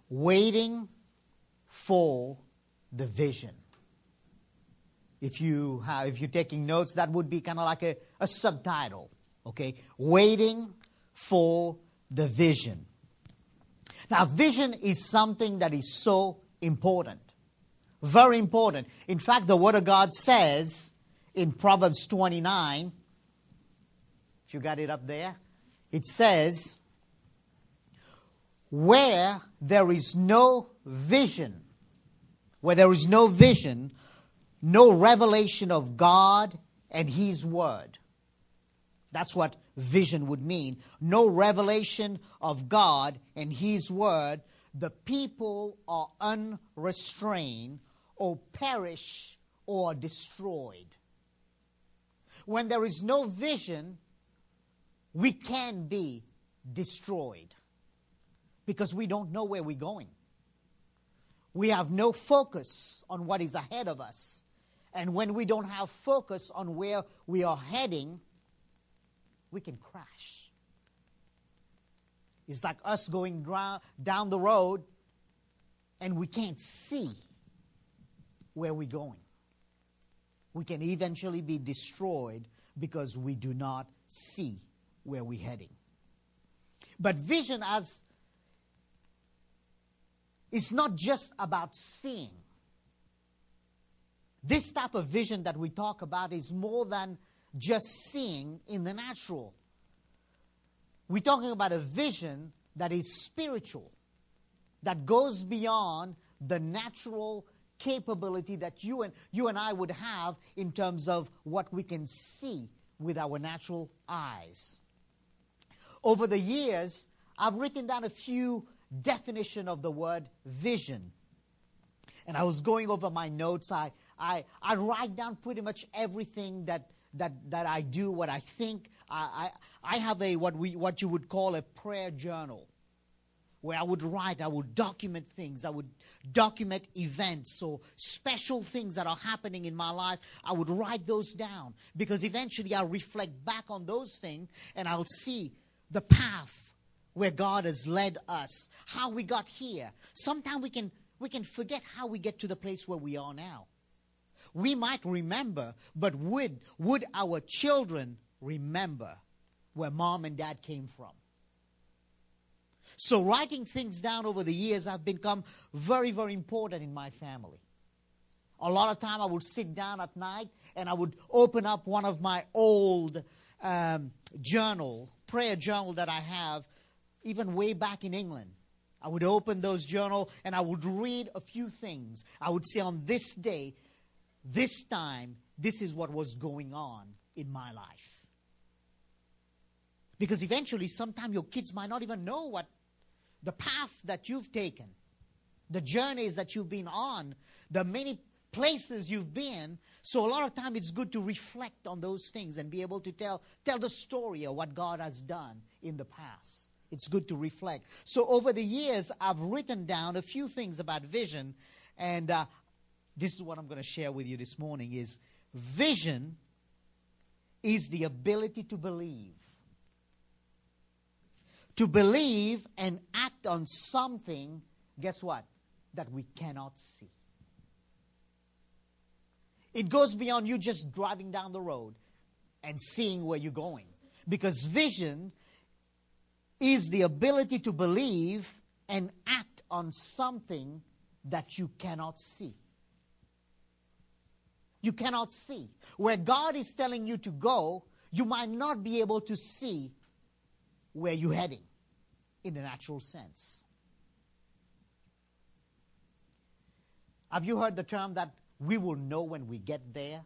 Waiting for the vision. If you're taking notes, that would be kind of like a subtitle. Okay? Waiting for the vision. Now, vision is something that is so important. Very important. In fact, the Word of God says in Proverbs 29, if you got it up there, it says, where there is no vision, no revelation of God and His Word. That's what vision would mean. No revelation of God and His Word. The people are unrestrained or perish or destroyed. When there is no vision, we can be destroyed because we don't know where we're going. We have no focus on what is ahead of us. And when we don't have focus on where we are heading, we can crash. It's like us going down the road and we can't see where we're going. We can eventually be destroyed because we do not see where we're heading. But vision is not just about seeing. This type of vision that we talk about is more than just seeing in the natural. We're talking about a vision that is spiritual, that goes beyond the natural capability that you and I would have in terms of what we can see with our natural eyes. Over the years, I've written down a few definitions of the word vision. And I was going over my notes. I write down pretty much everything that I do, what I think. I have what you would call a prayer journal, where I would write, I would document things, I would document events or special things that are happening in my life. I would write those down because eventually I'll reflect back on those things and I'll see the path where God has led us, how we got here. Sometimes we can forget how we get to the place where we are now. We might remember, but would our children remember where mom and dad came from? So writing things down over the years have become very, very important in my family. A lot of time I would sit down at night and I would open up one of my old prayer journal that I have, even way back in England. I would open those journal and I would read a few things. I would say on this day, this time, this is what was going on in my life. Because eventually, sometimes your kids might not even know what the path that you've taken, the journeys that you've been on, the many places you've been. So a lot of time it's good to reflect on those things and be able to tell the story of what God has done in the past. It's good to reflect. So over the years, I've written down a few things about vision, and this is what I'm going to share with you this morning is vision is the ability to believe. To believe and act on something, guess what? That we cannot see. It goes beyond you just driving down the road and seeing where you're going. Because vision is the ability to believe and act on something that you cannot see. You cannot see. Where God is telling you to go, you might not be able to see where you're heading in the natural sense. Have you heard the term that we will know when we get there?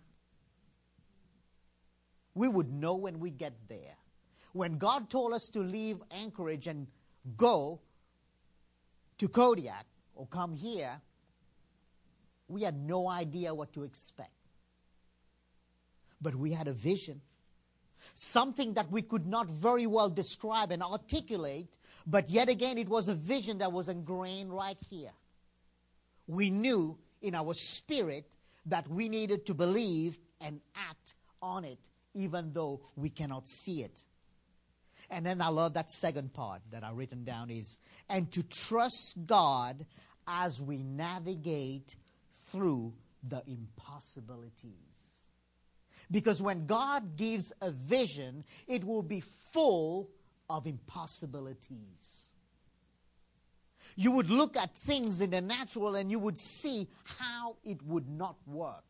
We would know when we get there. When God told us to leave Anchorage and go to Kodiak or come here, we had no idea what to expect. But we had a vision. Something that we could not very well describe and articulate, but yet again it was a vision that was ingrained right here. We knew in our spirit that we needed to believe and act on it, even though we cannot see it. And then I love that second part that I've written down is, and to trust God as we navigate through the impossibilities. Because when God gives a vision, it will be full of impossibilities. You would look at things in the natural and you would see how it would not work.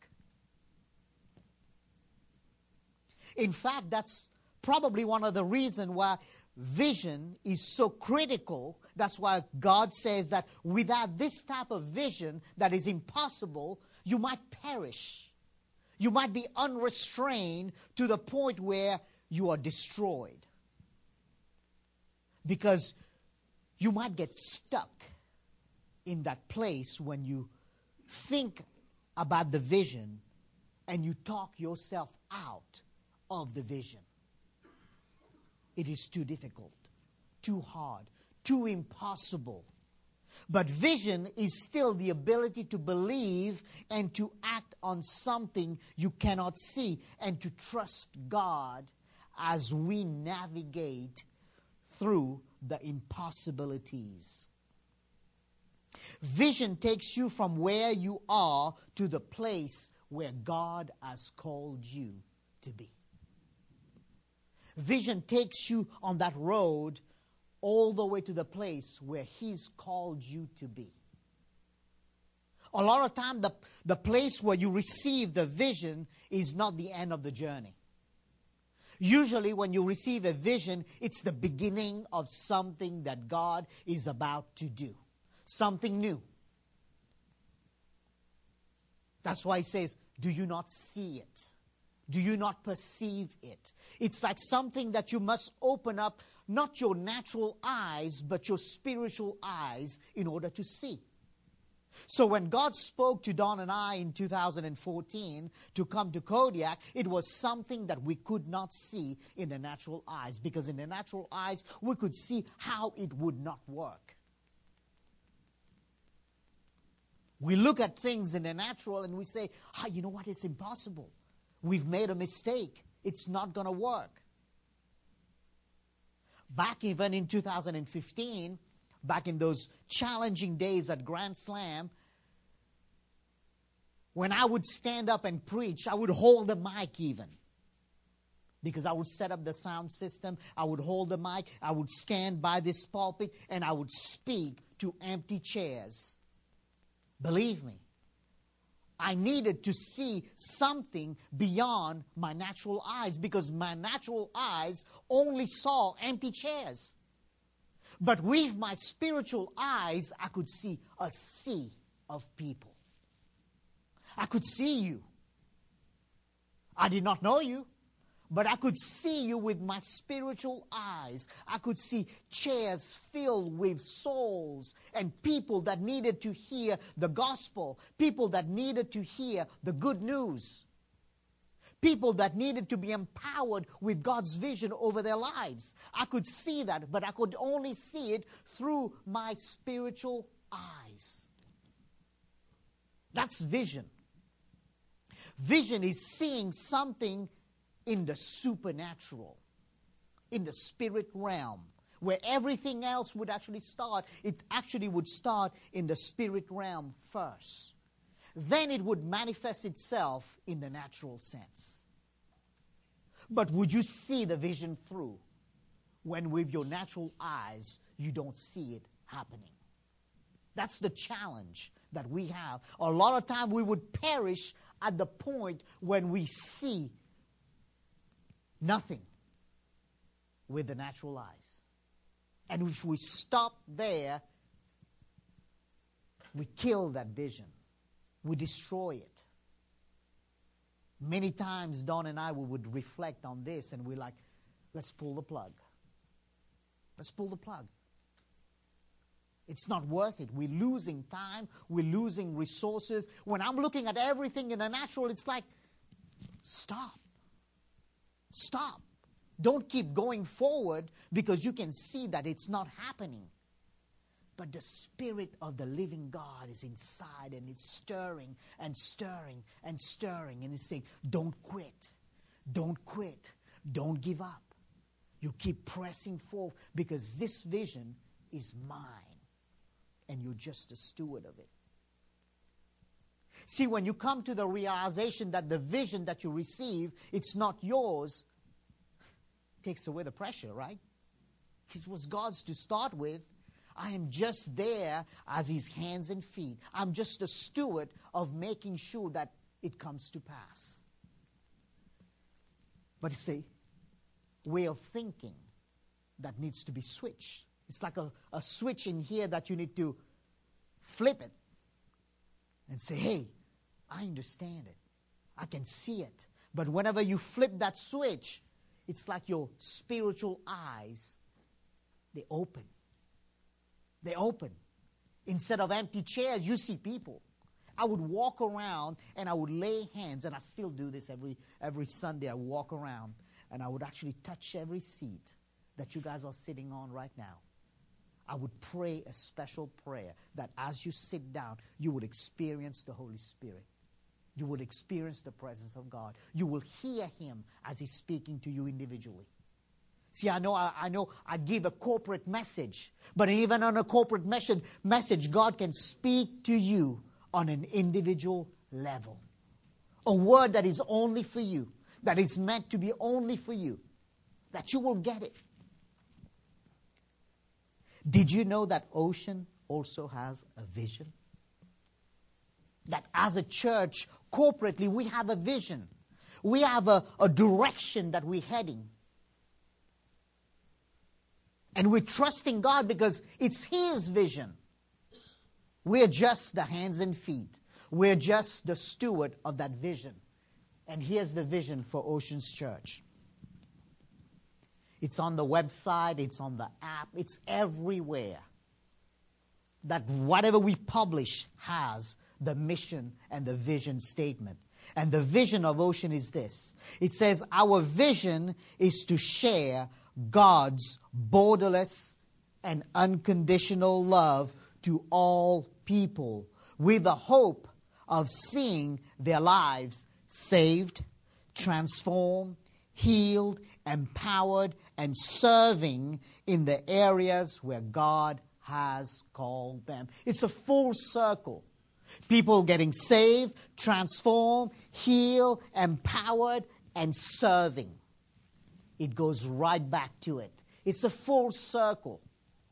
In fact, that's probably one of the reasons why vision is so critical. That's why God says that without this type of vision that is impossible, you might perish. You might be unrestrained to the point where you are destroyed. Because you might get stuck in that place when you think about the vision and you talk yourself out of the vision. It is too difficult, too hard, too impossible. But vision is still the ability to believe and to act on something you cannot see and to trust God as we navigate through the impossibilities. Vision takes you from where you are to the place where God has called you to be. Vision takes you on that road all the way to the place where He's called you to be. A lot of time, the place where you receive the vision is not the end of the journey. Usually when you receive a vision, it's the beginning of something that God is about to do. Something new. That's why He says, do you not see it? Do you not perceive it? It's like something that you must open up, not your natural eyes, but your spiritual eyes in order to see. So when God spoke to Don and I in 2014 to come to Kodiak, it was something that we could not see in the natural eyes, because in the natural eyes we could see how it would not work. We look at things in the natural and we say, you know what, it's impossible. We've made a mistake. It's not going to work. Back even in 2015, back in those challenging days at Grand Slam, when I would stand up and preach, I would hold the mic even. Because I would set up the sound system, I would hold the mic, I would stand by this pulpit, and I would speak to empty chairs. Believe me, I needed to see something beyond my natural eyes, because my natural eyes only saw empty chairs. But with my spiritual eyes, I could see a sea of people. I could see you. I did not know you, but I could see you with my spiritual eyes. I could see chairs filled with souls and people that needed to hear the gospel, people that needed to hear the good news, people that needed to be empowered with God's vision over their lives. I could see that, but I could only see it through my spiritual eyes. That's vision. Vision is seeing something in the supernatural, in the spirit realm, where everything else would actually start. It actually would start in the spirit realm first. Then it would manifest itself in the natural sense. But would you see the vision through when with your natural eyes you don't see it happening? That's the challenge that we have. A lot of time we would perish at the point when we see nothing with the natural eyes. And if we stop there, we kill that vision. We destroy it. Many times, Don and I, we would reflect on this and we're like, let's pull the plug. Let's pull the plug. It's not worth it. We're losing time. We're losing resources. When I'm looking at everything in the natural, it's like, stop. Stop. Don't keep going forward, because you can see that it's not happening. But the Spirit of the living God is inside, and it's stirring and stirring and stirring. And it's saying, don't quit. Don't quit. Don't give up. You keep pressing forth because this vision is mine. And you're just a steward of it. See, when you come to the realization that the vision that you receive, it's not yours, it takes away the pressure, right? It was God's to start with. I am just there as His hands and feet. I'm just a steward of making sure that it comes to pass. But it's a way of thinking that needs to be switched. It's like a switch in here that you need to flip it and say, hey, I understand it. I can see it. But whenever you flip that switch, it's like your spiritual eyes, they open. They open. Instead of empty chairs, you see people. I would walk around and I would lay hands, and I still do this every Sunday. I walk around and I would actually touch every seat that you guys are sitting on right now. I would pray a special prayer that as you sit down, you would experience the Holy Spirit. You would experience the presence of God. You will hear Him as He's speaking to you individually. See, I know I give a corporate message, but even on a corporate message, God can speak to you on an individual level. A word that is only for you, that is meant to be only for you, that you will get it. Did you know that Ocean also has a vision? That as a church, corporately, we have a vision. We have a direction that we're heading. And we're trusting God because it's His vision. We're just the hands and feet. We're just the steward of that vision. And here's the vision for Oceans Church. It's on the website, it's on the app, it's everywhere. That whatever we publish has the mission and the vision statement. And the vision of Ocean is this. It says, our vision is to share God's borderless and unconditional love to all people with the hope of seeing their lives saved, transformed, healed, empowered, and serving in the areas where God has called them. It's a full circle. People getting saved, transformed, healed, empowered, and serving. It goes right back to it. It's a full circle.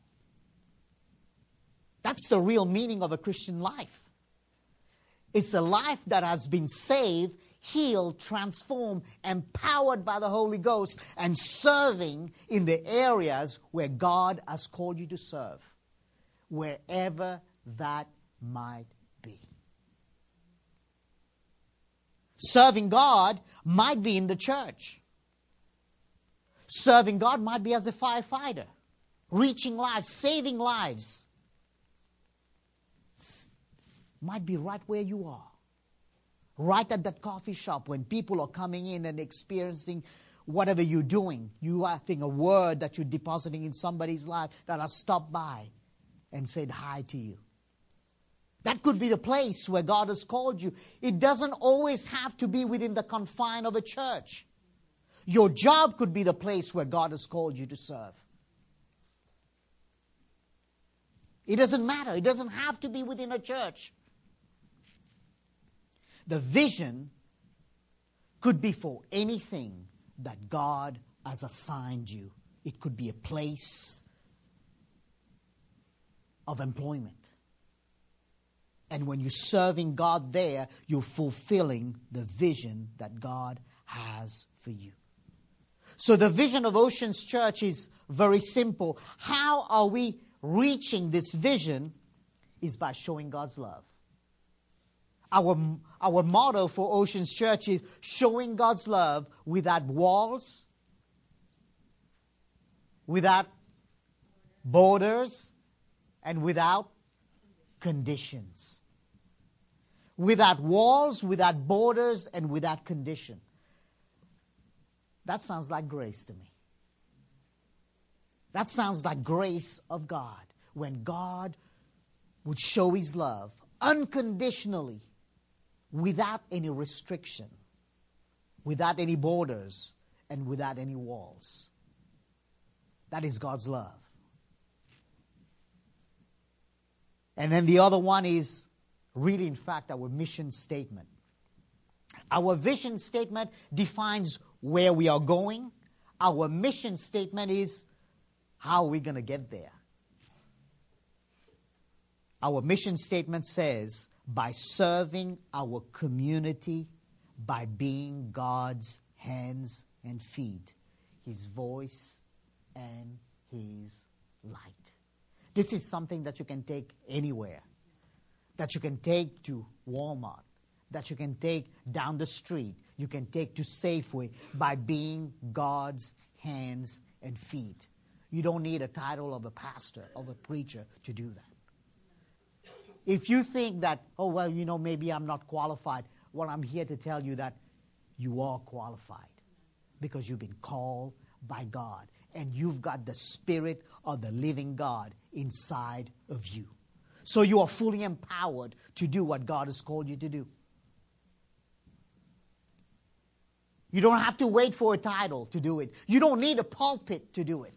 That's the real meaning of a Christian life. It's a life that has been saved, healed, transformed, empowered by the Holy Ghost, and serving in the areas where God has called you to serve, wherever that might be. Serving God might be in the church. Serving God might be as a firefighter, reaching lives, saving lives. Might be right where you are. Right at that coffee shop when people are coming in and experiencing whatever you're doing. You are having a word that you're depositing in somebody's life that has stopped by and said hi to you. That could be the place where God has called you. It doesn't always have to be within the confine of a church. Your job could be the place where God has called you to serve. It doesn't matter. It doesn't have to be within a church. The vision could be for anything that God has assigned you. It could be a place of employment. And when you're serving God there, you're fulfilling the vision that God has for you. So the vision of Oceans Church is very simple. How are we reaching this vision? Is by showing God's love. Our motto for Oceans Church is showing God's love without walls, without borders, and without conditions. Without walls, without borders, and without condition. That sounds like grace to me. That sounds like grace of God. When God would show His love unconditionally, without any restriction, without any borders, and without any walls. That is God's love. And then the other one is really, in fact, our mission statement. Our vision statement defines where we are going. Our mission statement is how we're going to get there. Our mission statement says, by serving our community, by being God's hands and feet, His voice and His light. This is something that you can take anywhere, that you can take to Walmart, that you can take down the street, you can take to Safeway, by being God's hands and feet. You don't need a title of a pastor, of a preacher to do that. If you think that, oh, well, maybe I'm not qualified, well, I'm here to tell you that you are qualified because you've been called by God and you've got the Spirit of the living God inside of you. So you are fully empowered to do what God has called you to do. You don't have to wait for a title to do it. You don't need a pulpit to do it.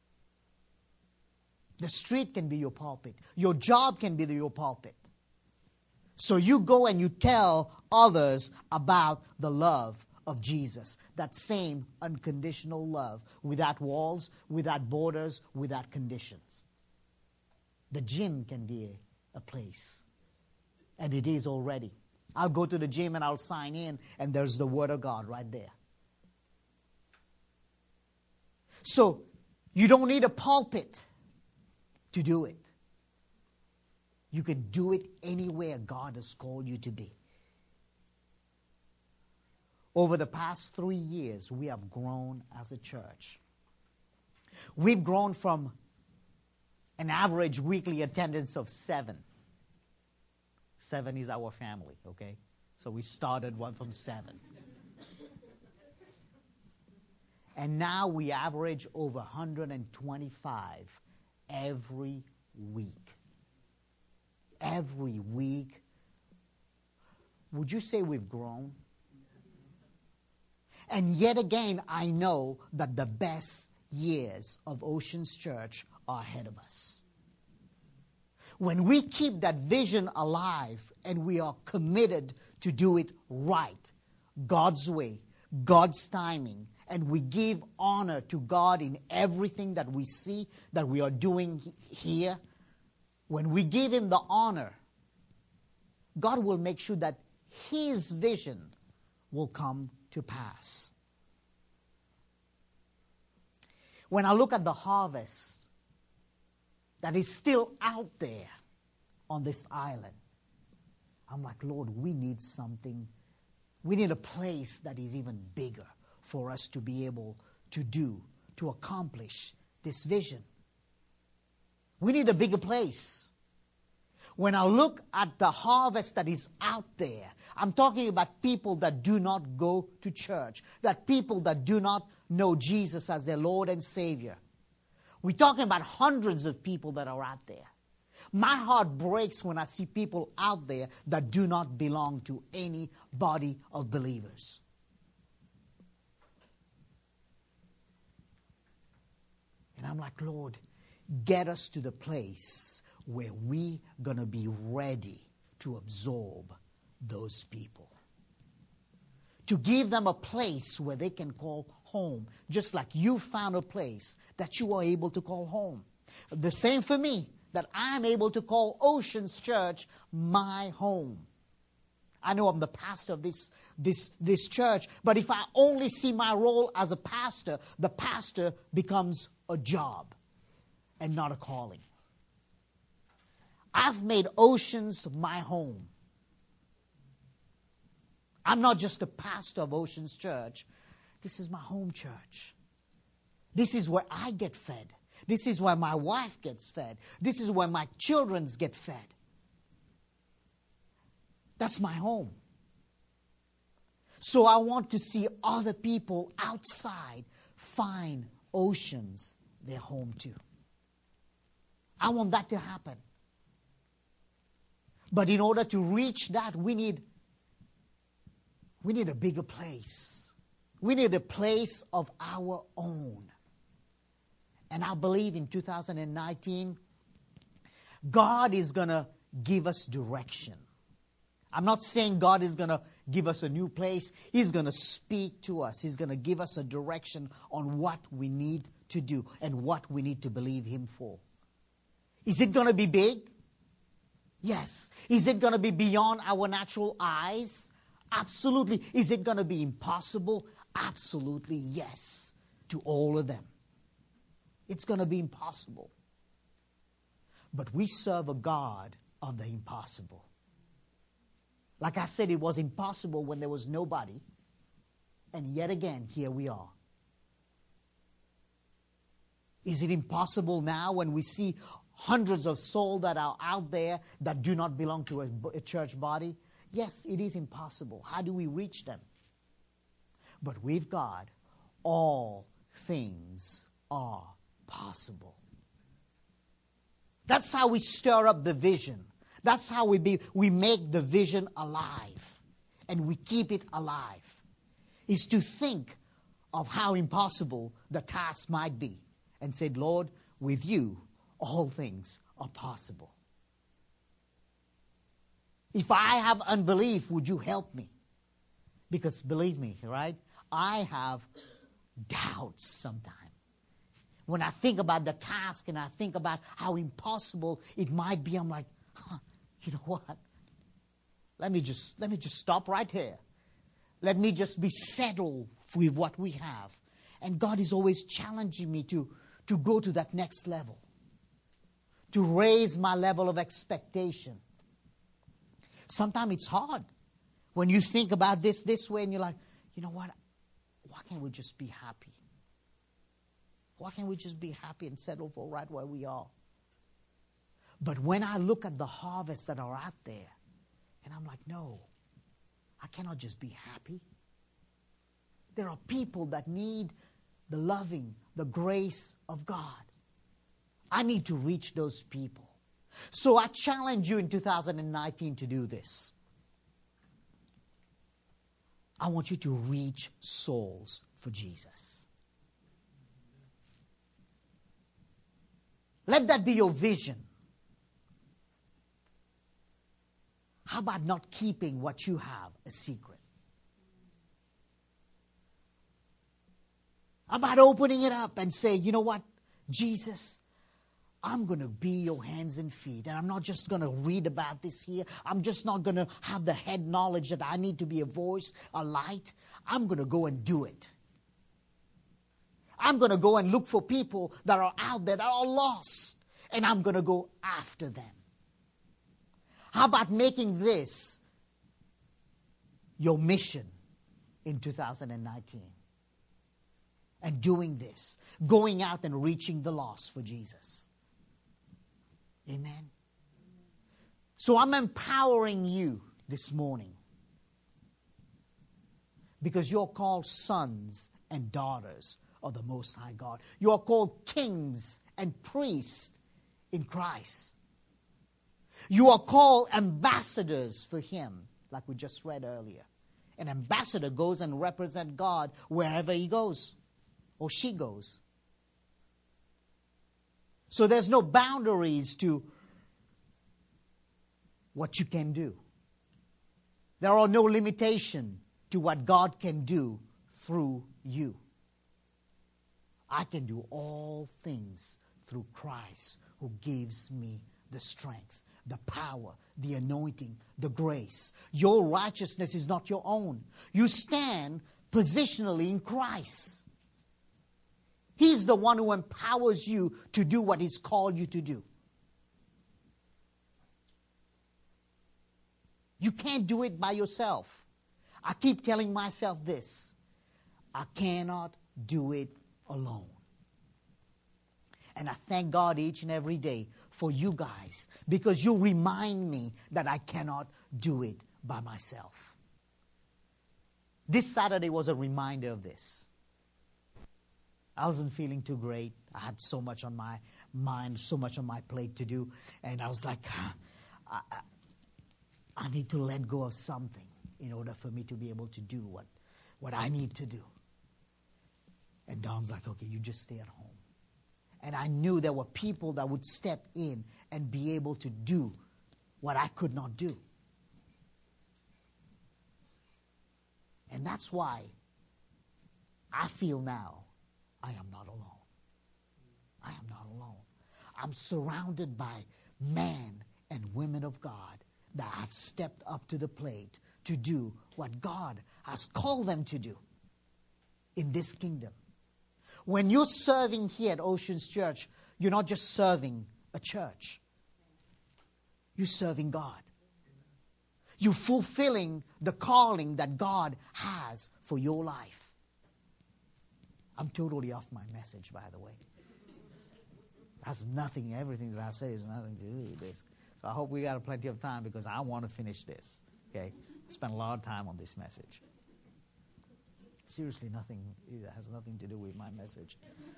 The street can be your pulpit. Your job can be your pulpit. So you go and you tell others about the love of Jesus. That same unconditional love, without walls, without borders, without conditions. The gym can be a place. And it is already. I'll go to the gym and I'll sign in, and there's the Word of God right there. So you don't need a pulpit to do it. You can do it anywhere God has called you to be. Over the past 3 years, we have grown as a church. We've grown from an average weekly attendance of 7. 7 is our family, okay? So we started one from 7. And now we average over 125 every week. Every week. Would you say we've grown? And yet again, I know that the best years of Oceans Church are ahead of us. When we keep that vision alive and we are committed to do it right, God's way, God's timing, and we give honor to God in everything that we see that we are doing here, when we give Him the honor, God will make sure that His vision will come to pass. When I look at the harvest that is still out there on this island, I'm like, Lord, we need something. We need a place that is even bigger for us to be able to do, to accomplish this vision. We need a bigger place. When I look at the harvest that is out there, I'm talking about people that do not go to church, that people that do not know Jesus as their Lord and Savior. We're talking about hundreds of people that are out there. My heart breaks when I see people out there that do not belong to any body of believers. And I'm like, Lord, get us to the place where we're going to be ready to absorb those people. To give them a place where they can call home, just like you found a place that you are able to call home. The same for me, that I'm able to call Oceans Church my home. I know I'm the pastor of this church, but if I only see my role as a pastor, the pastor becomes a job and not a calling. I've made Oceans my home. I'm not just a pastor of Oceans Church. This is my home church. This is where I get fed. This is where my wife gets fed. This is where my children get fed. That's my home. So I want to see other people outside find Oceans their home too. I want that to happen. But in order to reach that, we need a bigger place. We need a place of our own. And I believe in 2019, God is going to give us direction. I'm not saying God is going to give us a new place. He's going to speak to us. He's going to give us a direction on what we need to do and what we need to believe Him for. Is it going to be big? Yes. Is it going to be beyond our natural eyes? Absolutely. Is it going to be impossible? Absolutely yes to all of them. It's going to be impossible. But we serve a God of the impossible. Like I said, it was impossible when there was nobody. And yet again, here we are. Is it impossible now when we see hundreds of souls that are out there that do not belong to a church body? Yes, it is impossible. How do we reach them? But with God, all things are possible. That's how we stir up the vision. That's how we make the vision alive. And we keep it alive. Is to think of how impossible the task might be. And say, Lord, with you, all things are possible. If I have unbelief, would you help me? Because believe me, right, I have doubts sometimes. When I think about the task and I think about how impossible it might be, I'm like, you know what? Let me just stop right here. Let me just be settled with what we have. And God is always challenging me to go to that next level. To raise my level of expectation. Sometimes it's hard. When you think about this way and you're like, you know what? Why can't we just be happy? Why can't we just be happy and settle for right where we are? But when I look at the harvests that are out there, and I'm like, no, I cannot just be happy. There are people that need the loving, the grace of God. I need to reach those people. So I challenge you in 2019 to do this. I want you to reach souls for Jesus. Let that be your vision. How about not keeping what you have a secret? How about opening it up and say, you know what, Jesus, I'm going to be your hands and feet. And I'm not just going to read about this here. I'm just not going to have the head knowledge that I need to be a voice, a light. I'm going to go and do it. I'm going to go and look for people that are out there that are lost. And I'm going to go after them. How about making this your mission in 2019? And doing this. Going out and reaching the lost for Jesus. Amen. So I'm empowering you this morning. Because you're called sons and daughters of the Most High God. You are called kings and priests in Christ. You are called ambassadors for Him, like we just read earlier. An ambassador goes and represents God wherever he goes or she goes. So there's no boundaries to what you can do. There are no limitations to what God can do through you. I can do all things through Christ who gives me the strength, the power, the anointing, the grace. Your righteousness is not your own. You stand positionally in Christ. He's the one who empowers you to do what He's called you to do. You can't do it by yourself. I keep telling myself this. I cannot do it alone. And I thank God each and every day for you guys because you remind me that I cannot do it by myself. This Saturday was a reminder of this. I wasn't feeling too great. I had so much on my mind, so much on my plate to do. And I was like, I need to let go of something in order for me to be able to do what I need to do. And Don's like, okay, you just stay at home. And I knew there were people that would step in and be able to do what I could not do. And that's why I feel now I am not alone. I am not alone. I'm surrounded by men and women of God that have stepped up to the plate to do what God has called them to do in this kingdom. When you're serving here at Oceans Church, you're not just serving a church. You're serving God. You're fulfilling the calling that God has for your life. I'm totally off my message, by the way. That's nothing, everything that I say is nothing to do with this. So I hope we got plenty of time because I want to finish this. Okay? I spent a lot of time on this message. Seriously, it has nothing to do with my message.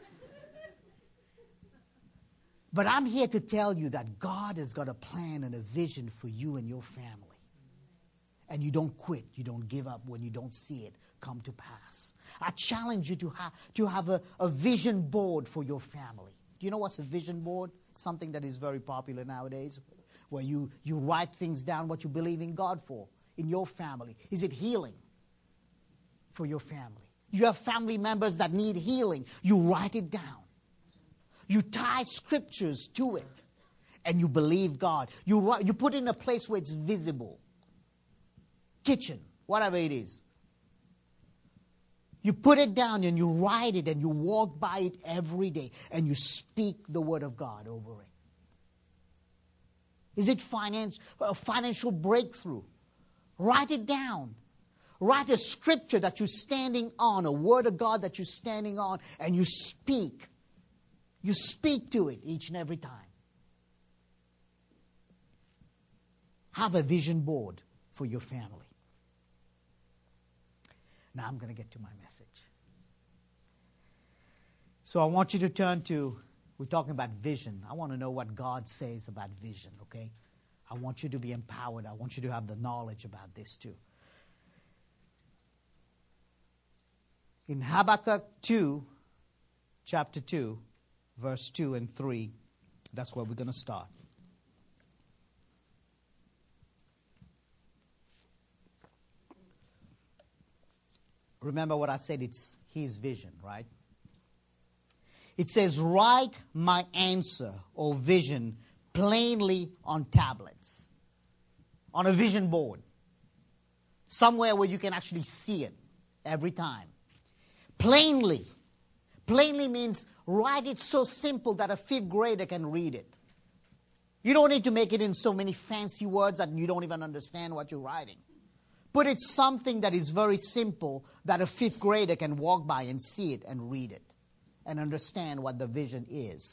But I'm here to tell you that God has got a plan and a vision for you and your family. And you don't quit, you don't give up when you don't see it come to pass. I challenge you to have a vision board for your family. Do you know what's a vision board? Something that is very popular nowadays, where you write things down, what you believe in God for in your family. Is it healing for your family? You have family members that need healing. You write it down. You tie scriptures to it, and you believe God. You put it in a place where it's visible. Kitchen, whatever it is. You put it down and you write it and you walk by it every day and you speak the word of God over it. Is it a financial breakthrough? Write it down. Write a scripture that you're standing on, a word of God that you're standing on, and you speak. You speak to it each and every time. Have a vision board for your family. Now I'm going to get to my message. So I want you to turn to, we're talking about vision. I want to know what God says about vision, okay? I want you to be empowered. I want you to have the knowledge about this too. In Habakkuk 2, chapter 2, verse 2 and 3, that's where we're going to start. Remember what I said, it's his vision, right? It says, write my answer or vision plainly on tablets, on a vision board, somewhere where you can actually see it every time. Plainly. Plainly means write it so simple that a fifth grader can read it. You don't need to make it in so many fancy words that you don't even understand what you're writing. Put it something that is very simple that a fifth grader can walk by and see it and read it and understand what the vision is.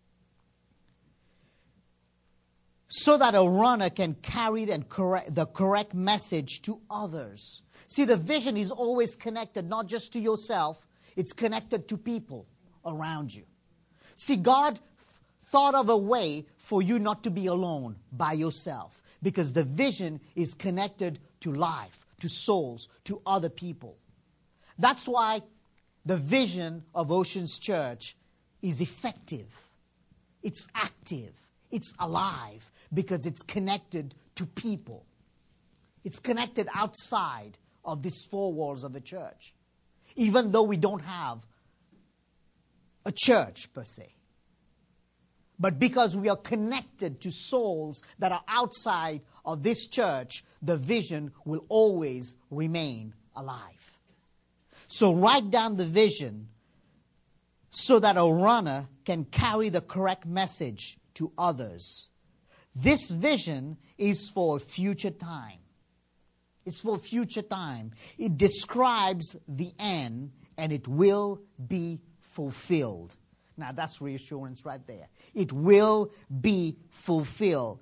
So that a runner can carry the correct message to others. See, the vision is always connected not just to yourself, it's connected to people around you. See, God thought of a way for you not to be alone by yourself, because the vision is connected to life, to souls, to other people. That's why the vision of Oceans Church is effective. It's active. It's alive because it's connected to people. It's connected outside of these four walls of the church. Even though we don't have a church per se. But because we are connected to souls that are outside of this church, the vision will always remain alive. So write down the vision so that a runner can carry the correct message to others. This vision is for future time. It's for future time. It describes the end and it will be fulfilled. Now that's reassurance right there. It will be fulfilled.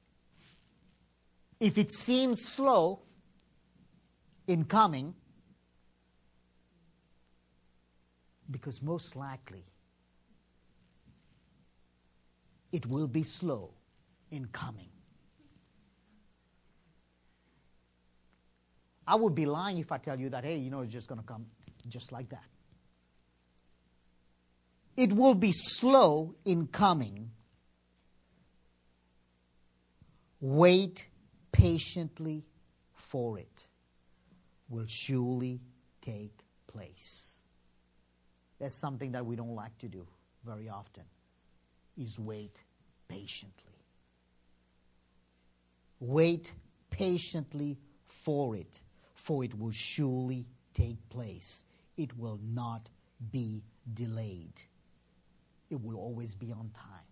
If it seems slow in coming, because most likely it will be slow in coming. I would be lying if I tell you that, hey, it's just going to come just like that. it will be slow in coming. Wait patiently for it. Will surely take place. There's something that we don't like to do very often, is wait patiently. Wait patiently for it will surely take place. It will not be delayed. It will always be on time.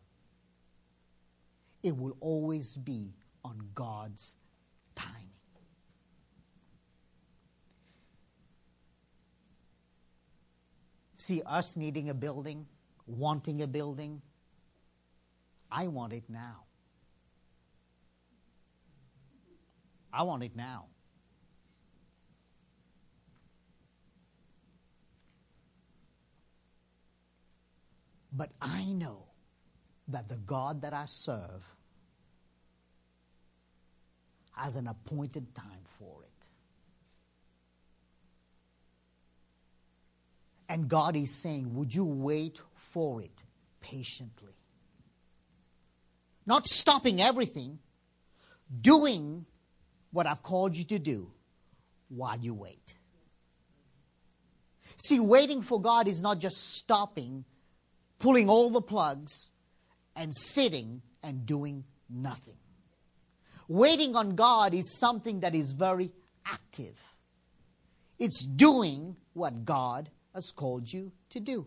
It will always be on God's timing. See, us needing a building, wanting a building, I want it now. I want it now. But I know that the God that I serve has an appointed time for it. And God is saying, would you wait for it patiently? Not stopping everything, doing what I've called you to do while you wait. See, waiting for God is not just stopping, pulling all the plugs, and sitting and doing nothing. Waiting on God is something that is very active. It's doing what God has called you to do.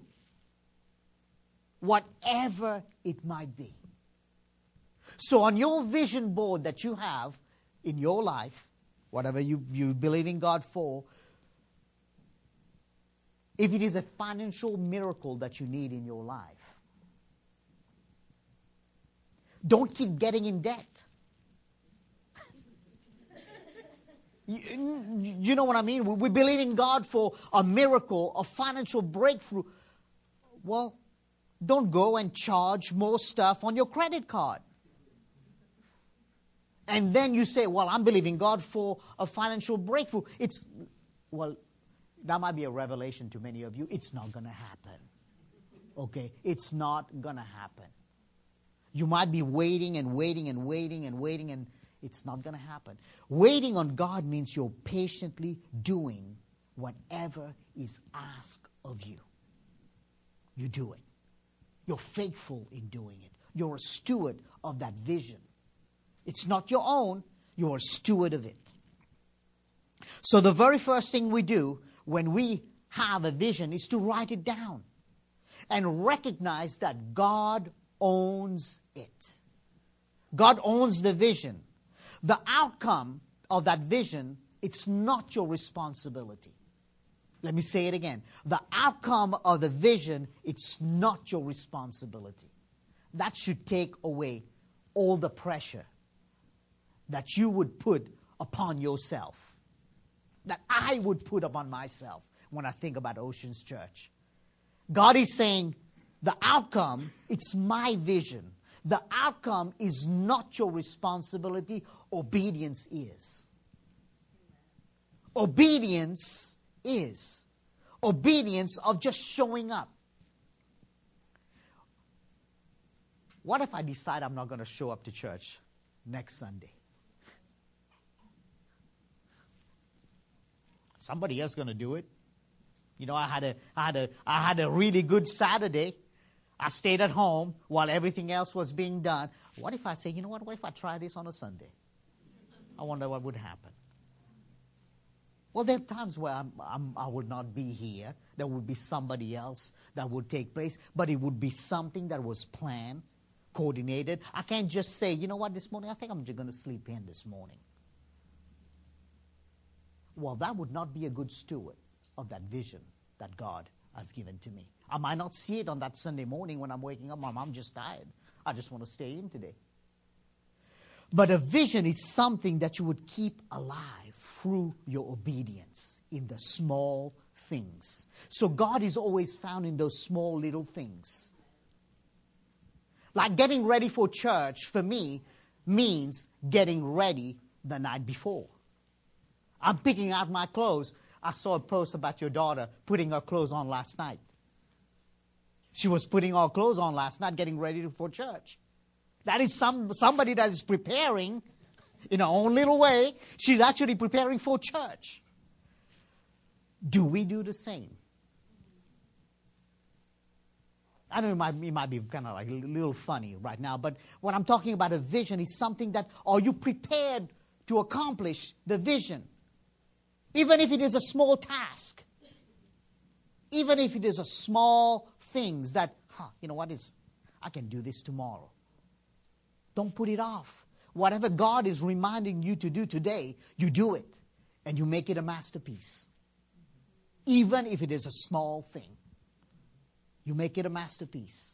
Whatever it might be. So on your vision board that you have in your life, whatever you believe in God for, if it is a financial miracle that you need in your life, don't keep getting in debt. You know what I mean? We believe in God for a miracle, a financial breakthrough. Well, don't go and charge more stuff on your credit card. And then you say, well, I'm believing God for a financial breakthrough. That might be a revelation to many of you. It's not going to happen. Okay? It's not going to happen. You might be waiting and waiting and waiting and waiting, and it's not going to happen. Waiting on God means you're patiently doing whatever is asked of you. You do it. You're faithful in doing it. You're a steward of that vision. It's not your own. You're a steward of it. So the very first thing we do when we have a vision is to write it down and recognize that God owns it. God owns the vision. The outcome of that vision, it's not your responsibility. Let me say it again. The outcome of the vision, it's not your responsibility. That should take away all the pressure that you would put upon yourself, that I would put upon myself when I think about Oceans Church. God is saying, the outcome, it's my vision. The outcome is not your responsibility. Obedience is. Obedience is. Obedience of just showing up. What if I decide I'm not going to show up to church next Sunday? Somebody else going to do it. You know, I had a really good Saturday. I stayed at home while everything else was being done. What if I say, you know what if I try this on a Sunday? I wonder what would happen. Well, there are times where I would not be here. There would be somebody else that would take place, but it would be something that was planned, coordinated. I can't just say, you know what, this morning, I think I'm just going to sleep in this morning. Well, that would not be a good steward of that vision that God has given to me. I might not see it on that Sunday morning when I'm waking up. I'm just tired. I just want to stay in today. But a vision is something that you would keep alive through your obedience in the small things. So God is always found in those small little things. Like getting ready for church, for me, means getting ready the night before. I'm picking out my clothes. I saw a post about your daughter putting her clothes on last night. She was putting our clothes on last night, getting ready for church. That is somebody that is preparing in her own little way. She's actually preparing for church. Do we do the same? I know it might be kind of like a little funny right now, but what I'm talking about a vision is something that, are you prepared to accomplish the vision? Even if it is a small task. Even if it is a small things that, I can do this tomorrow. Don't put it off. Whatever God is reminding you to do today, you do it. And you make it a masterpiece. Even if it is a small thing. You make it a masterpiece.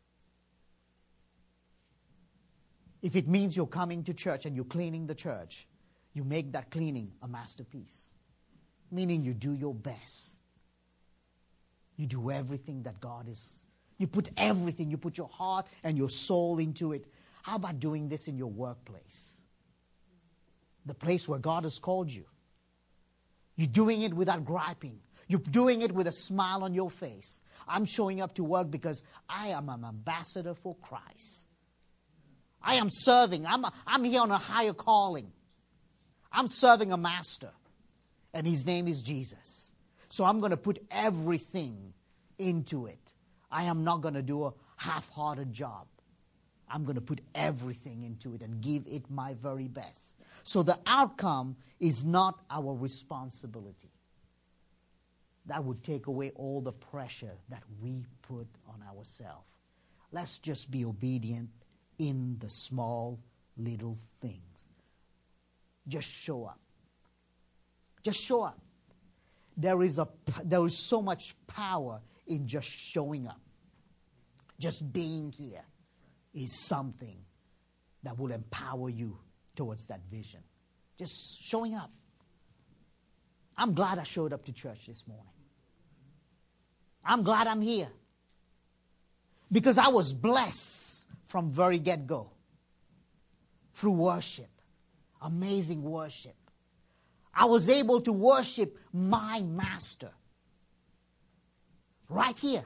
If it means you're coming to church and you're cleaning the church, you make that cleaning a masterpiece. Meaning you do your best. You do everything that God is. You put everything. You put your heart and your soul into it. How about doing this in your workplace? The place where God has called you. You're doing it without griping. You're doing it with a smile on your face. I'm showing up to work because I am an ambassador for Christ. I am serving. I'm here on a higher calling. I'm serving a master. And his name is Jesus. So I'm going to put everything into it. I am not going to do a half-hearted job. I'm going to put everything into it and give it my very best. So the outcome is not our responsibility. That would take away all the pressure that we put on ourselves. Let's just be obedient in the small little things. Just show up. Just show up. There is so much power in just showing up. Just being here is something that will empower you towards that vision. Just showing up. I'm glad I showed up to church this morning. I'm glad I'm here. Because I was blessed from very get-go. Through worship. Amazing worship. I was able to worship my master. Right here.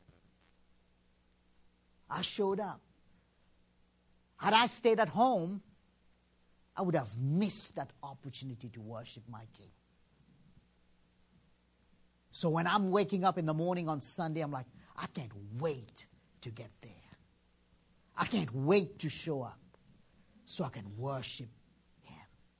I showed up. Had I stayed at home, I would have missed that opportunity to worship my King. So when I'm waking up in the morning on Sunday, I'm like, I can't wait to get there. I can't wait to show up so I can worship Him.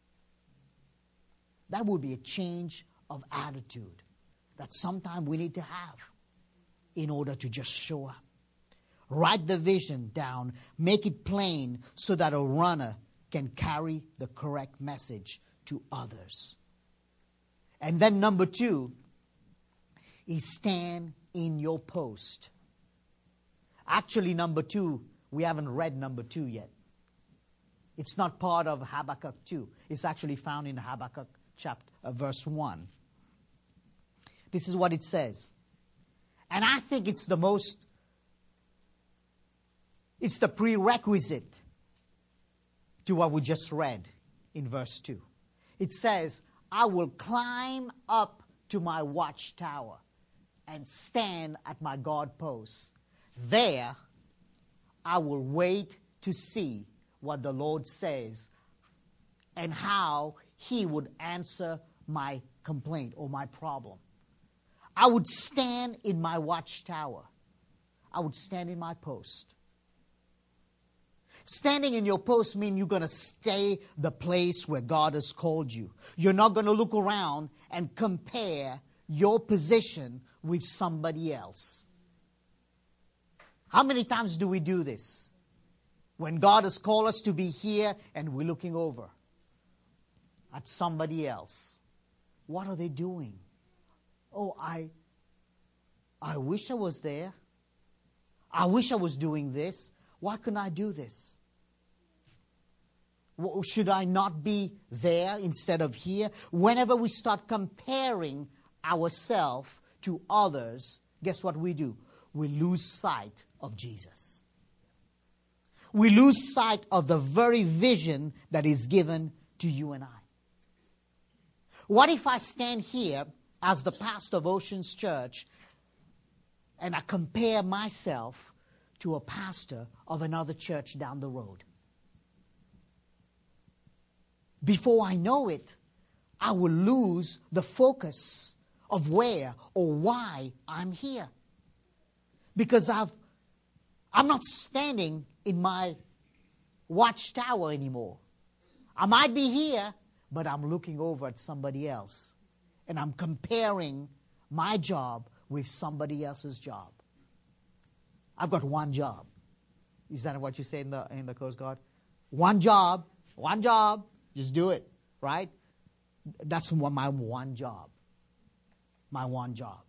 That would be a change of attitude that sometimes we need to have in order to just show up. Write the vision down, make it plain so that a runner can carry the correct message to others. And then number 2 is stand in your post. Actually, number 2, we haven't read number 2 yet. It's not part of Habakkuk 2. It's actually found in Habakkuk verse 1. This is what it says. And I think it's the prerequisite to what we just read in verse 2. It says, I will climb up to my watchtower and stand at my guard post. There I will wait to see what the Lord says and how He would answer my complaint or my problem. I would stand in my watchtower. I would stand in my post. Standing in your post means you're going to stay the place where God has called you. You're not going to look around and compare your position with somebody else. How many times do we do this? When God has called us to be here and we're looking over at somebody else. What are they doing? Oh, I wish I was there. I wish I was doing this. Why couldn't I do this? Should I not be there instead of here? Whenever we start comparing ourselves to others, guess what we do? We lose sight of Jesus. We lose sight of the very vision that is given to you and I. What if I stand here as the pastor of Oceans Church and I compare myself to a pastor of another church down the road. Before I know it, I will lose the focus of where or why I'm here. Because I'm not standing in my watchtower anymore. I might be here, but I'm looking over at somebody else. And I'm comparing my job with somebody else's job. I've got one job. Is that what you say in the Coast Guard? One job, just do it, right? That's my one job. My one job.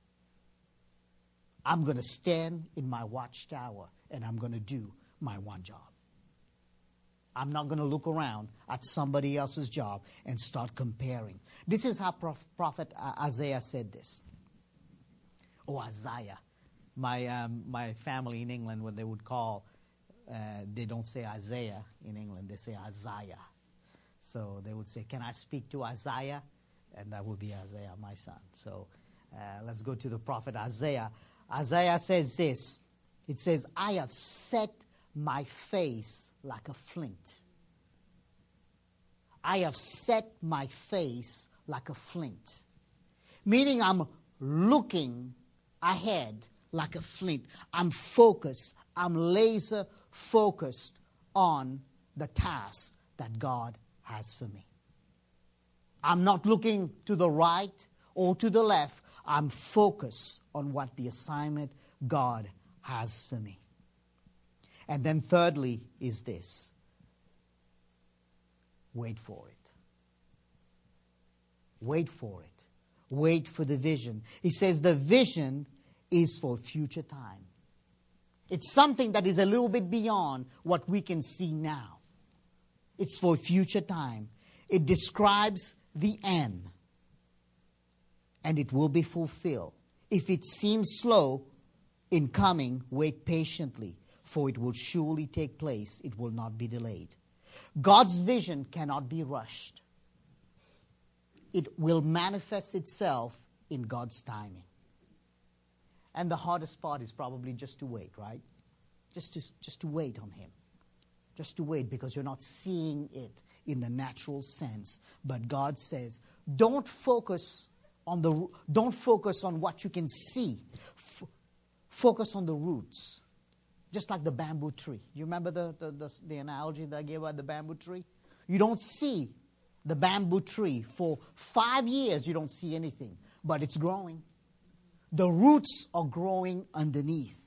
I'm going to stand in my watchtower and I'm going to do my one job. I'm not going to look around at somebody else's job and start comparing. This is how Prophet Isaiah said this. Oh, Isaiah. My family in England, when they would call, they don't say Isaiah in England, they say Isaiah. So they would say, can I speak to Isaiah? And that would be Isaiah, my son. So let's go to the prophet Isaiah. Isaiah says this. It says, I have set my face like a flint. I have set my face like a flint. Meaning I'm looking ahead like a flint. I'm focused. I'm laser focused on the task that God has for me. I'm not looking to the right or to the left. I'm focused on what the assignment God has for me. And then thirdly is this. Wait for it. Wait for it. Wait for the vision. He says the vision is for future time. It's something that is a little bit beyond what we can see now. It's for future time. It describes the end. And it will be fulfilled. If it seems slow in coming, wait patiently, for it will surely take place. It will not be delayed. God's vision cannot be rushed. It will manifest itself in God's timing. And the hardest part is probably just to wait, right? Just to wait on Him. Just to wait, because you're not seeing it in the natural sense. But God says, don't focus on what you can see. Focus on the roots. Just like the bamboo tree. You remember the analogy that I gave about the bamboo tree? You don't see the bamboo tree for 5 years. You don't see anything, but it's growing. The roots are growing underneath.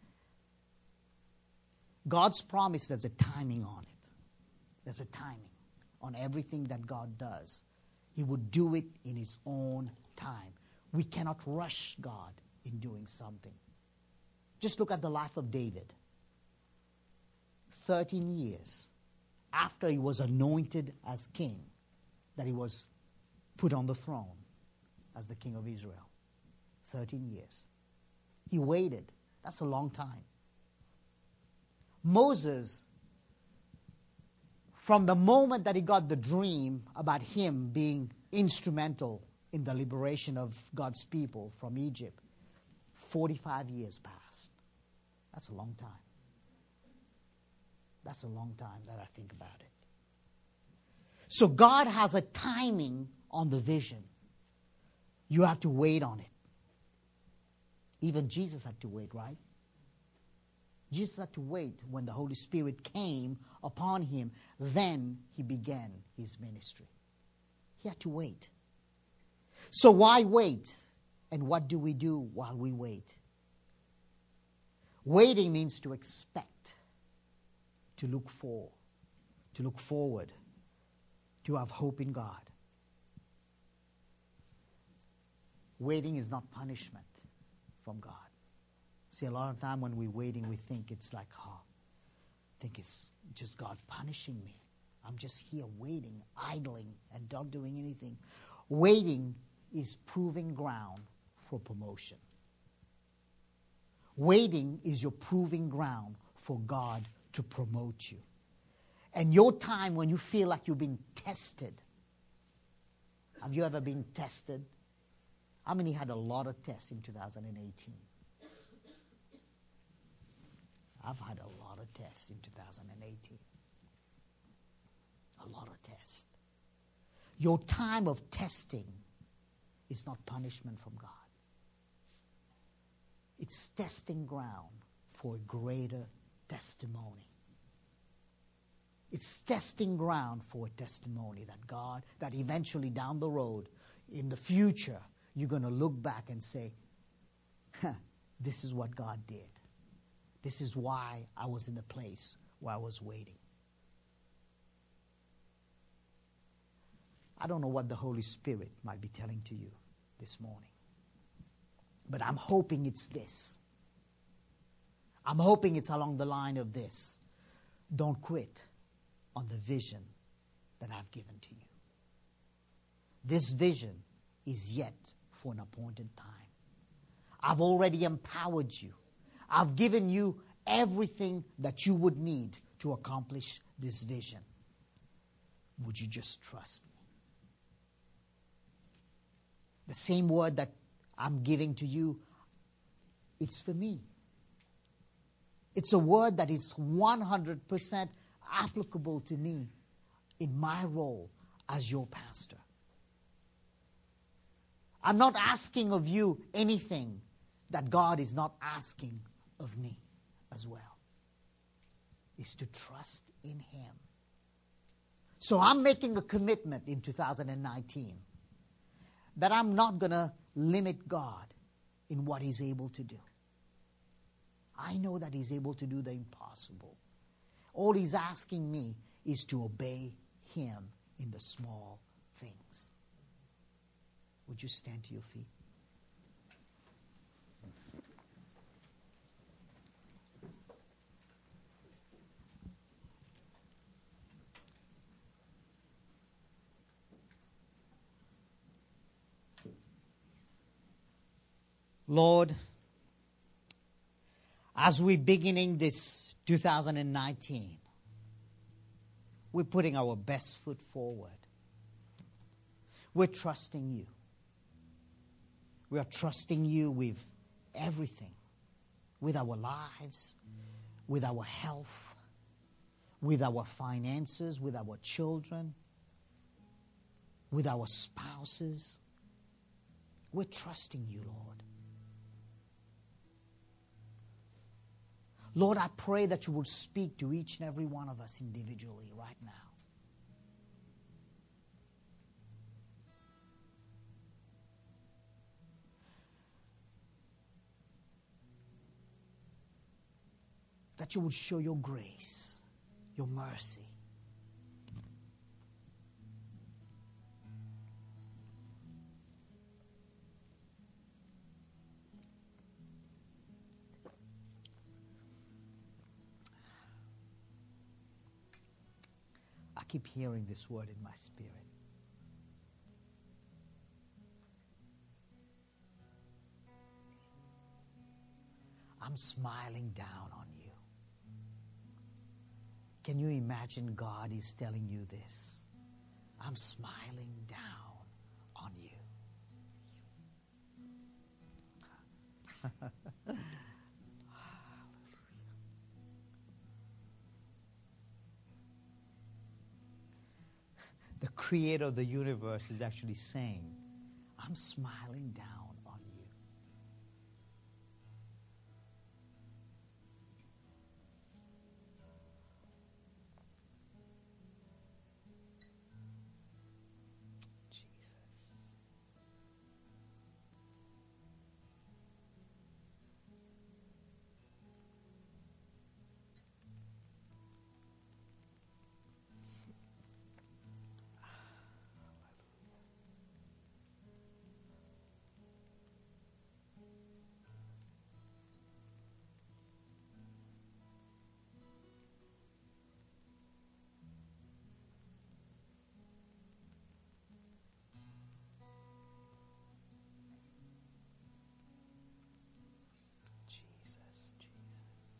God's promise, there's a timing on it. There's a timing on everything that God does. He would do it in His own time. We cannot rush God in doing something. Just look at the life of David. 13 years after he was anointed as king, that he was put on the throne as the king of Israel. 13 years. He waited. That's a long time. Moses, from the moment that he got the dream about him being instrumental in the liberation of God's people from Egypt, 45 years passed. That's a long time. That's a long time that I think about it. So God has a timing on the vision. You have to wait on it. Even Jesus had to wait, right? Jesus had to wait when the Holy Spirit came upon him. Then he began his ministry. He had to wait. So why wait? And what do we do while we wait? Waiting means to expect, to look forward, to have hope in God. Waiting is not punishment from God. See, a lot of time when we're waiting, we think it's like, I think it's just God punishing me. I'm just here waiting, idling, and not doing anything. Waiting is proving ground for promotion. Waiting is your proving ground for God to promote you. And your time when you feel like you're being tested. Have you ever been tested? How many had a lot of tests in 2018? I've had a lot of tests in 2018. A lot of tests. Your time of testing is not punishment from God. It's testing ground for a greater testimony. It's testing ground for a testimony that God, that eventually down the road, in the future, you're going to look back and say, this is what God did. This is why I was in the place where I was waiting. I don't know what the Holy Spirit might be telling to you this morning. But I'm hoping it's this. I'm hoping it's along the line of this. Don't quit on the vision that I've given to you. This vision is yet for an appointed time. I've already empowered you. I've given you everything that you would need to accomplish this vision. Would you just trust me? The same word that I'm giving to you, it's for me. It's a word that is 100% applicable to me in my role as your pastor. I'm not asking of you anything that God is not asking of me as well. It's to trust in Him. So I'm making a commitment in 2019 that I'm not going to limit God in what He's able to do. I know that He's able to do the impossible. All He's asking me is to obey Him in the small things. Would you stand to your feet? Lord, as we're beginning this 2019, we're putting our best foot forward. We're trusting you. We are trusting you with everything, with our lives, with our health, with our finances, with our children, with our spouses. We're trusting you, Lord. Lord, I pray that you will speak to each and every one of us individually right now. That you would show your grace, your mercy. I keep hearing this word in my spirit. I'm smiling down on you. Can you imagine God is telling you this? I'm smiling down on you. The creator of the universe is actually saying, I'm smiling down on you. Jesus. Jesus, Jesus.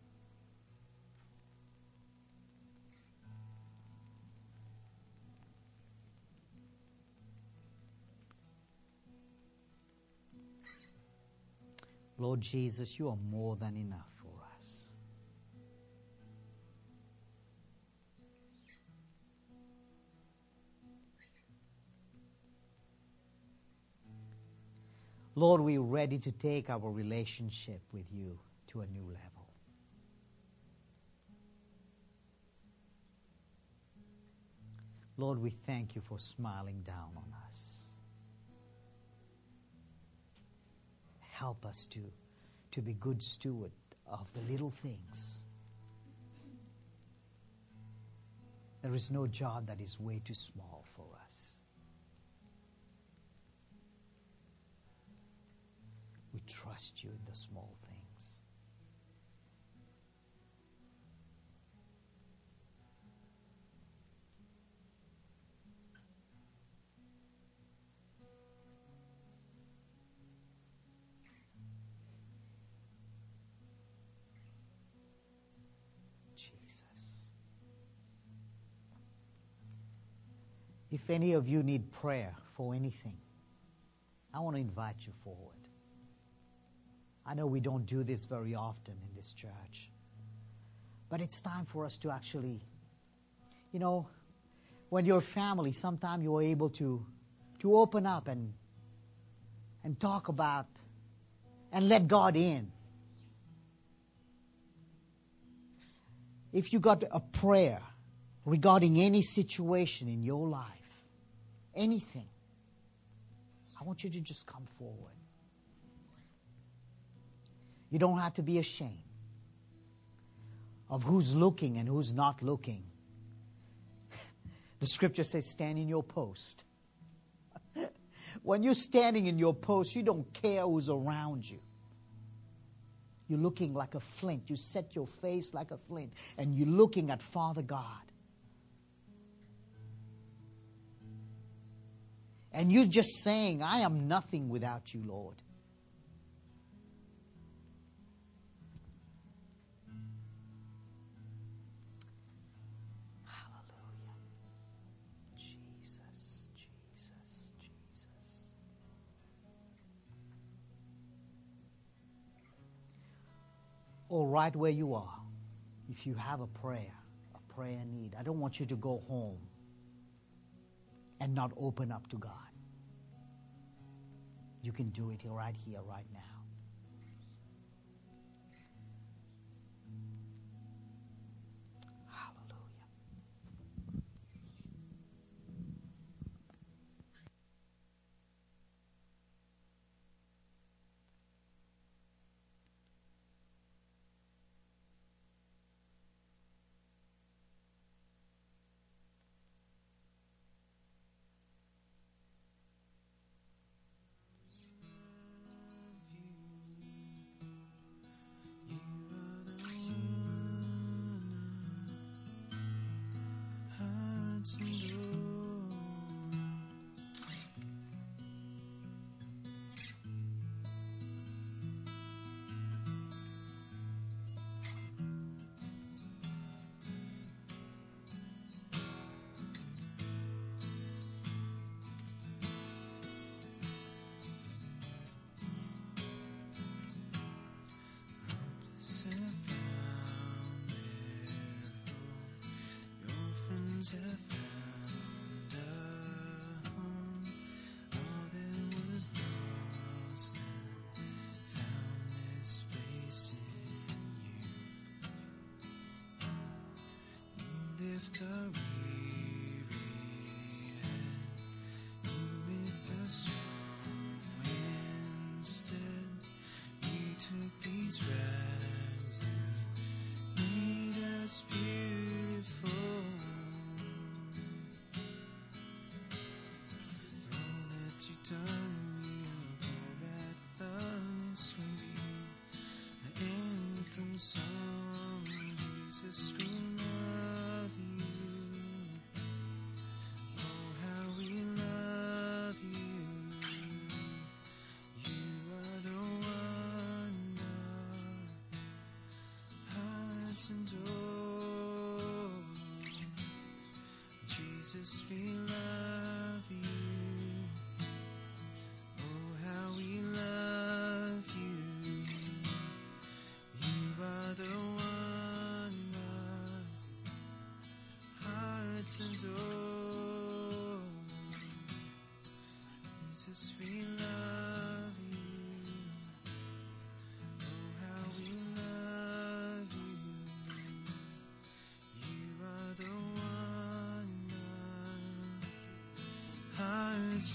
Lord Jesus, you are more than enough for us. Lord, we're ready to take our relationship with you to a new level. Lord, we thank you for smiling down on us. Help us to be good steward of the little things. There is no job that is way too small for us. We trust you in the small things. Jesus. If any of you need prayer for anything, I want to invite you forward. I know we don't do this very often in this church, but it's time for us to actually, when you're family, sometimes you're able to open up and talk about and let God in. If you got a prayer regarding any situation in your life, anything, I want you to just come forward. You don't have to be ashamed of who's looking and who's not looking. The scripture says, stand in your post. When you're standing in your post, you don't care who's around you. You're looking like a flint. You set your face like a flint, and you're looking at Father God. And you're just saying, I am nothing without you, Lord. Or right where you are, if you have a prayer need, I don't want you to go home and not open up to God. You can do it right here, right now. Have found a home. All that was lost and found its place in you. You lift a weary head. You made the strong man stand. You took these rags and made us beautiful. Done, you at this will be the anthem song. Jesus, we love you. Oh, how we love you. You are the one our hearts adore. Jesus, we love you. Adore. Jesus, we love you.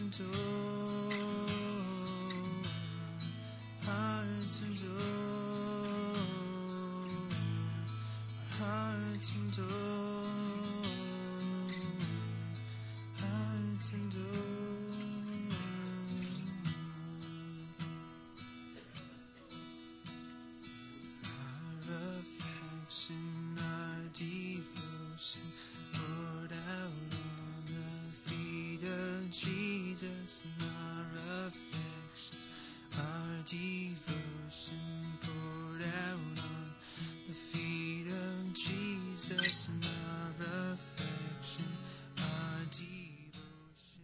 Jesus, our affection, our devotion poured out on the feet of Jesus, and our affection, our devotion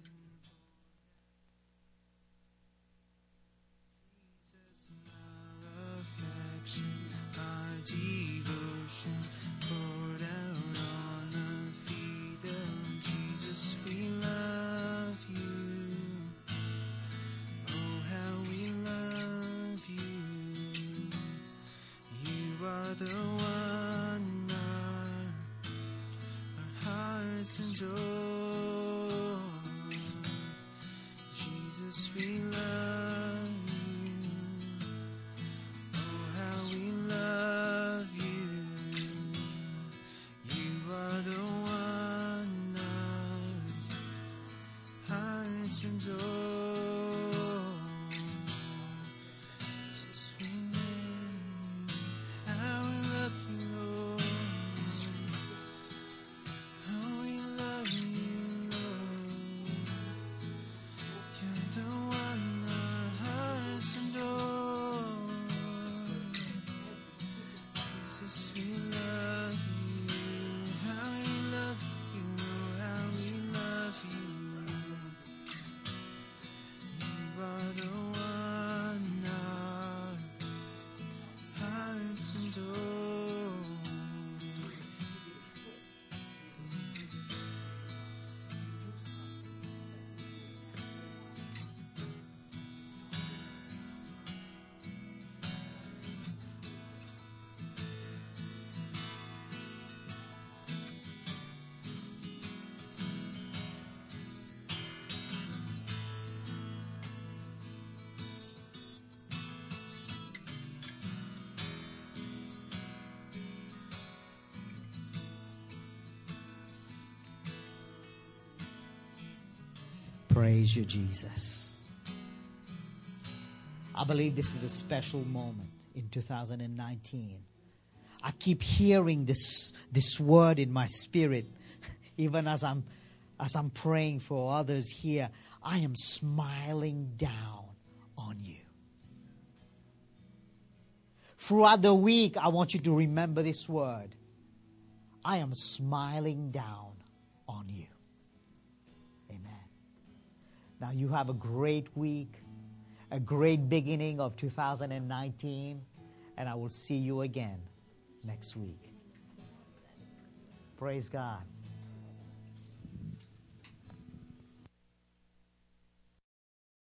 Jesus, and our affection, our devotion poured out on the feet of Jesus. We love you. Oh, how we love you. You are the one our hearts adore. Jesus, we love you. Oh, how we love you. You are the one our hearts adore. Jesus, we love you. How we love you, Lord. How we love you, Lord. You're the one our hearts adore. Jesus, we love you. How we love you, how we love you. You are the one our hearts adore. Praise you, Jesus. I believe this is a special moment in 2019. I keep hearing this word in my spirit, even as I'm praying for others here. I am smiling down on you. Throughout the week, I want you to remember this word. I am smiling down on you. Amen. Now you have a great week, a great beginning of 2019, and I will see you again next week. Praise God.